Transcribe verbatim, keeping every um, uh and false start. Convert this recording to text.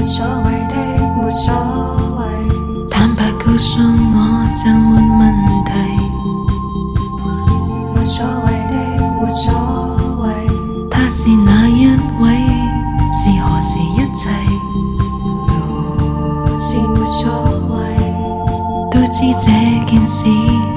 所謂的沒所謂， 坦白告訴我就沒問題。 沒所謂的沒所謂， 他是哪一位？是何時一齊？ 是沒所謂， 都知這件事。